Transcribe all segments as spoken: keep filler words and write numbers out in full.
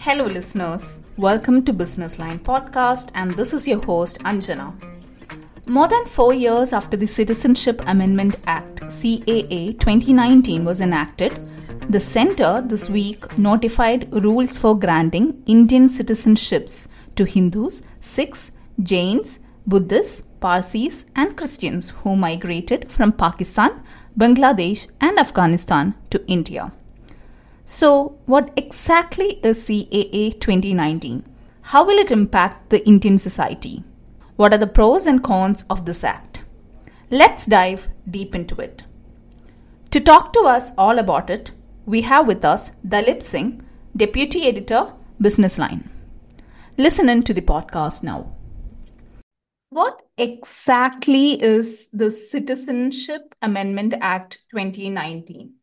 Hello, listeners. Welcome to Business Line Podcast, and this is your host, Anjana. More than four years after the Citizenship Amendment Act C A A twenty nineteen was enacted, the Centre this week notified rules for granting Indian citizenships to Hindus, Sikhs, Jains, Buddhists, Parsis, and Christians who migrated from Pakistan, Bangladesh, and Afghanistan to India. So, what exactly is C A A twenty nineteen? How will it impact the Indian society? What are the pros and cons of this act? Let's dive deep into it. To talk to us all about it, we have with us Dalip Singh, Deputy Editor, Business Line. Listen in to the podcast now. What exactly is the Citizenship Amendment Act twenty nineteen?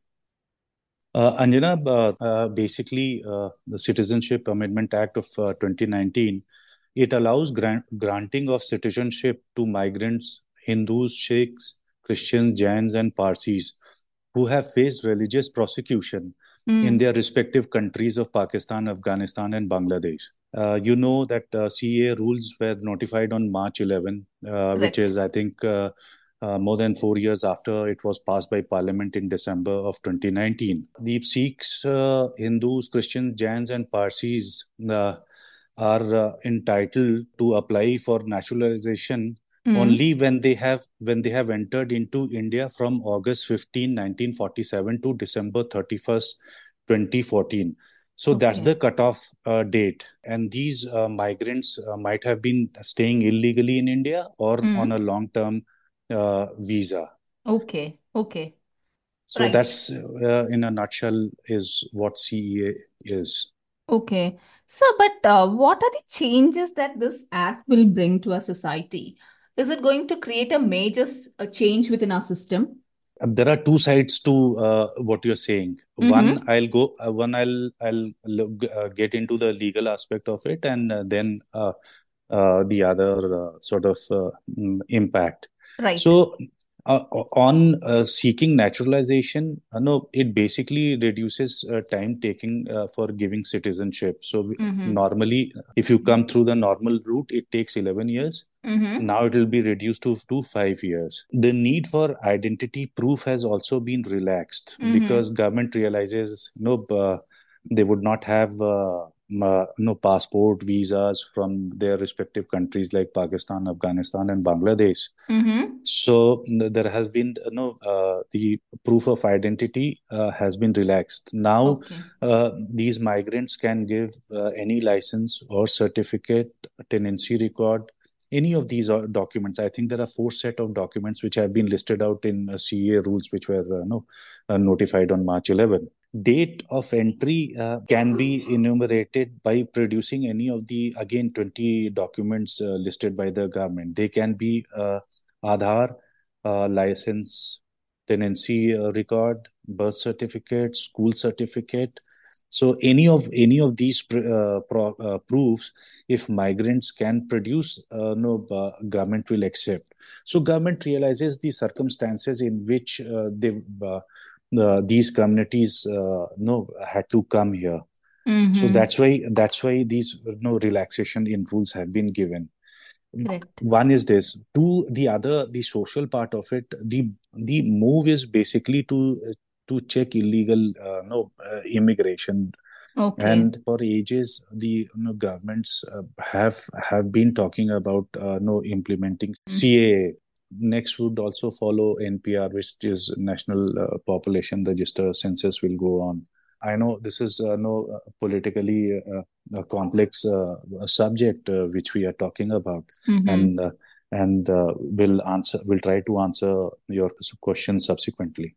Uh, Anjana, uh, uh, basically, uh, the Citizenship Amendment Act of uh, twenty nineteen, it allows grant- granting of citizenship to migrants, Hindus, Sikhs, Christians, Jains, and Parsis who have faced religious persecution Mm. in their respective countries of Pakistan, Afghanistan, and Bangladesh. Uh, you know that uh, C A A rules were notified on March eleventh, uh, which Correct. is, I think, uh, uh, more than four years after it was passed by Parliament in December of twenty nineteen. The Sikhs, uh, Hindus, Christians, Jains, and Parsis uh, are uh, entitled to apply for naturalization Mm. only when they have when they have entered into India from August fifteenth, nineteen forty-seven to December thirty-first, twenty fourteen. So that's Okay. the cutoff uh, date. And these uh, migrants uh, might have been staying illegally in India or Mm. on a long-term uh, visa. Okay, okay. So Right. that's, uh, in a nutshell, is what C E A is. Okay. So, but uh, what are the changes that this act will bring to our society? Is it going to create a major s- a change within our system? Um, There are two sides to uh, what you're saying. One, Mm-hmm. I'll go. Uh, one, I'll I'll look, uh, get into the legal aspect of it, and uh, then uh, uh, the other uh, sort of uh, mm, impact. Right. So, uh, on uh, seeking naturalization, uh, no, it basically reduces uh, time taking uh, for giving citizenship. So, we- Mm-hmm. normally, if you come through the normal route, it takes eleven years. Mm-hmm. Now it will be reduced to, to five years. The need for identity proof has also been relaxed Mm-hmm. because government realizes no, uh, they would not have uh, uh, no passport visas from their respective countries like Pakistan, Afghanistan, and Bangladesh. Mm-hmm. So n- there has been uh, no uh, the proof of identity uh, has been relaxed. Now Okay. uh, these migrants can give uh, any license or certificate, tenancy record, any of these uh, documents. I think there are four set of documents which have been listed out in uh, C A A rules, which were uh, no uh, notified on March eleventh. Date of entry uh, can be enumerated by producing any of the again twenty documents uh, listed by the government. They can be uh, Aadhaar, uh, license, tenancy uh, record, birth certificate, school certificate. So any of any of these pr- uh, pro- uh, proofs, if migrants can produce, uh, no, uh, government will accept. So government realizes the circumstances in which uh, they uh, uh, these communities uh, no had to come here. So Mm-hmm. that's why that's why these no relaxation in rules have been given. Correct. One is this. Two, the other, the social part of it. The the move is basically to to check illegal uh, no uh, immigration. Okay. And for ages, the you know, governments uh, have have been talking about uh, no implementing C A A. Next would also follow N P R, which is National uh, Population Register. Census will go on. I know this is uh, no uh, politically uh, a complex uh, subject uh, which we are talking about, Mm-hmm. and uh, and uh, will answer. Will try to answer your questions subsequently.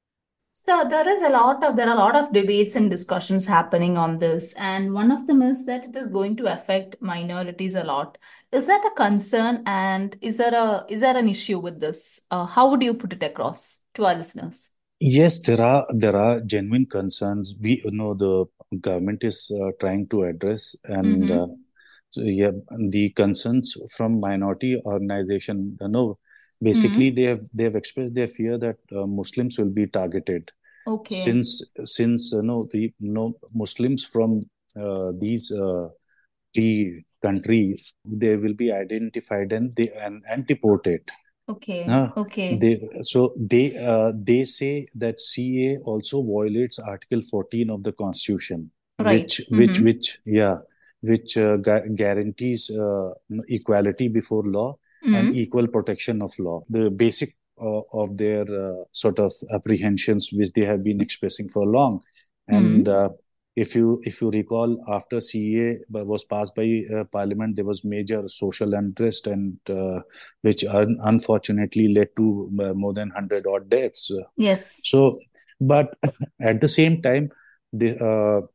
So there is a lot of there are a lot of debates and discussions happening on this, and one of them is that it is going to affect minorities a lot. Is that a concern, and is there a is there an issue with this? Uh, how would you put it across to our listeners? Yes, there are there are genuine concerns. We you know the government is uh, trying to address, and Mm-hmm. uh, so yeah, the concerns from minority organization. You know, basically Mm-hmm. they have they have expressed their fear that uh, Muslims will be targeted Okay. since since you know the you know Muslims from uh, these uh, three countries, they will be identified and they and, and deported. Okay. Uh, Okay. they so they uh, they say that C A also violates Article fourteen of the Constitution, Right. which which Mm-hmm. which yeah, which uh, gu- guarantees uh, equality before law and Mm-hmm. equal protection of law. The basic uh, of their uh, sort of apprehensions, which they have been expressing for long, and Mm-hmm. uh, if you if you recall, after C A was passed by uh, Parliament, there was major social unrest and uh, which un- unfortunately led to uh, more than one hundred odd deaths. Yes. So, but at the same time, the uh,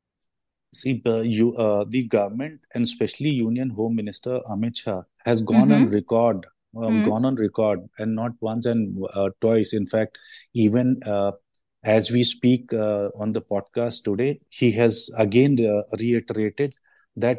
see uh, you uh, the government and especially Union Home Minister Amit Shah has gone on Mm-hmm. record, um, Mm-hmm. gone on record, and not once and uh, twice. In fact, even uh, as we speak uh, on the podcast today, he has again uh, reiterated that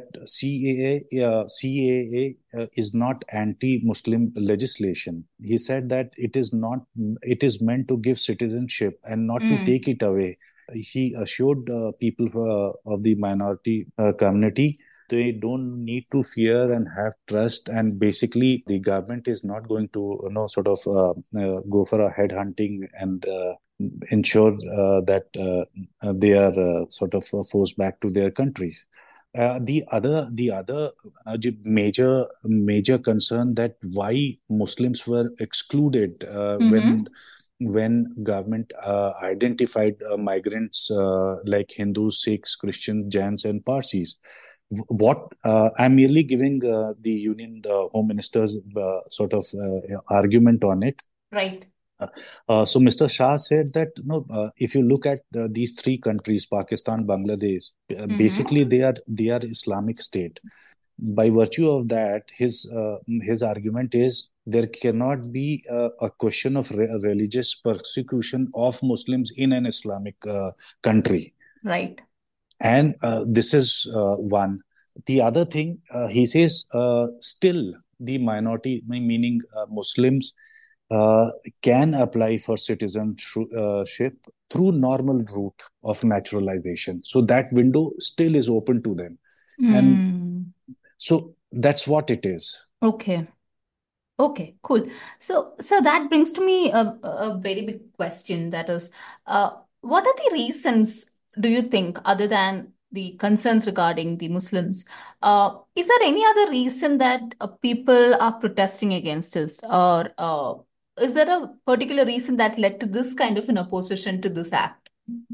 C A A, uh, C A A uh, is not anti-Muslim legislation. He said that it is not, it is meant to give citizenship and not to Mm. take it away. He assured uh, people uh, of the minority uh, community they don't need to fear and have trust, and basically the government is not going to you know sort of uh, uh, go for a head hunting and uh, ensure uh, that uh, uh, they are uh, sort of uh, forced back to their countries. Uh, the other, the other uh, major major concern that why Muslims were excluded uh, Mm-hmm. when when government uh, identified uh, migrants uh, like Hindus, Sikhs, Christians, Jains, and Parsis. What uh, I'm merely giving uh, the Union uh, Home Minister's uh, sort of uh, argument on it. Right. Uh, uh, so Mister Shah said that no, uh, if you look at uh, these three countries, Pakistan, Bangladesh, uh, Mm-hmm. basically they are they are Islamic state. By virtue of that, his uh, his argument is there cannot be uh, a question of re- religious persecution of Muslims in an Islamic uh, country, Right. and uh, this is uh, one. The other thing uh, he says, uh, still the minority, meaning uh, Muslims, uh, can apply for citizenship through normal route of naturalization. So that window still is open to them, and Mm. so that's what it is. Okay. Okay, cool. So, so that brings to me a, a very big question. That is, uh, what are the reasons, do you think, other than the concerns regarding the Muslims? Uh, is there any other reason that uh, people are protesting against us, or uh, is there a particular reason that led to this kind of an opposition to this act?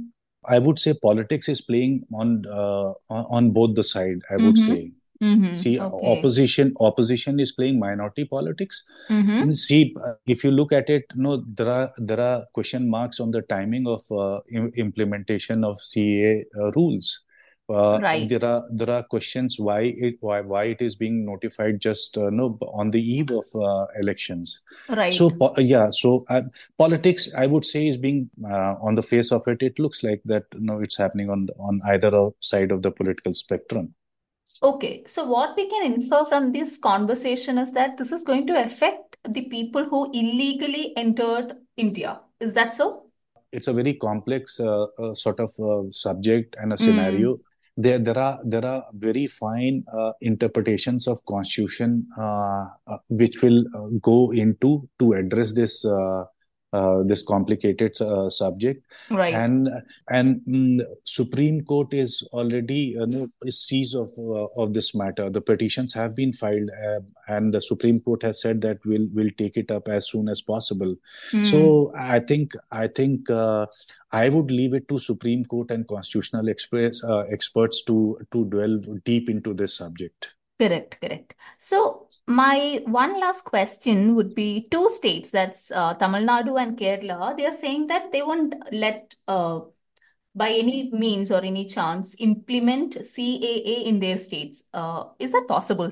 I would say politics is playing on uh, on both the side. I would Mm-hmm. say. Mm-hmm. See, Okay. opposition opposition is playing minority politics. Mm-hmm. And see, uh, if you look at it, no, there are there are question marks on the timing of uh, im- implementation of C A A uh, rules. Uh, Right. there are there are questions why it why why it is being notified just uh, no on the eve of uh, elections. So Right. po- yeah, so uh, politics, I would say, is being uh, on the face of it. It looks like that. No, it's happening on on either side of the political spectrum. Okay, so what we can infer from this conversation is that this is going to affect the people who illegally entered India. Is that so? It's a very complex uh, uh, sort of uh, subject and a Mm, scenario. There, there are there are very fine uh, interpretations of constitution uh, uh, which will uh, go into to address this uh, uh, this complicated uh, subject, right. and and mm, Supreme Court is already uh, no, is seized of uh, of this matter. The petitions have been filed, uh, and the Supreme Court has said that we'll will take it up as soon as possible. Mm, So I think I think uh, I would leave it to Supreme Court and constitutional experts uh, experts to to delve deep into this subject. correct, correct. So my one last question would be two states, that's uh, Tamil Nadu and Kerala. They are saying that they won't let, uh, by any means or any chance, implement C A A in their states. Uh, is that possible?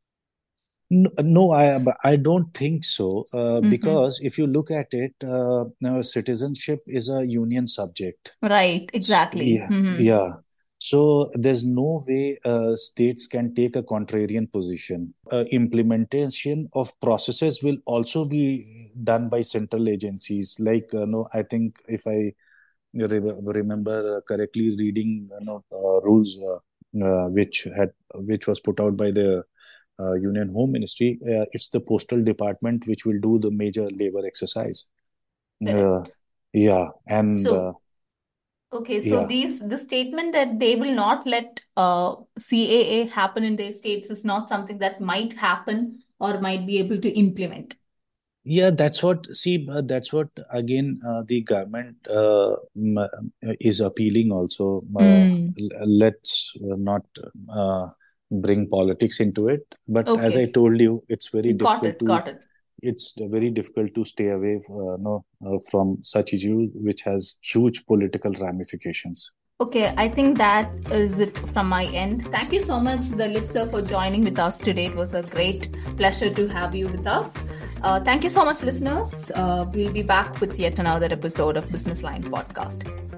No, no, I I don't think so. Uh, Mm-hmm. because if you look at it, uh, now citizenship is a union subject. Right, S- exactly. Yeah, Mm-hmm. yeah. So there's no way uh, states can take a contrarian position. Uh, implementation of processes will also be done by central agencies. Like, uh, no, I think if I re- remember correctly, reading you know, uh, rules. Uh, uh, which had which was put out by the uh, Union Home Ministry. Uh, it's the Postal Department which will do the major labor exercise. Uh, Correct. yeah, and uh, So, okay, so yeah, these the statement that they will not let uh, C A A happen in their states is not something that might happen or might be able to implement. yeah. That's what. See, uh, that's what again. Uh, the government uh, m- uh, is appealing also. Uh, Mm. l- let's uh, not uh, bring politics into it. But as I Okay, told you, it's very got difficult it, to got it. it's very difficult to stay away uh, no, uh, from such issue which has huge political ramifications. Okay, I think that is it from my end. Thank you so much, Dalip sir, for joining with us today. It was a great pleasure to have you with us. Uh, thank you so much, listeners. Uh, we'll be back with yet another episode of Business Line Podcast.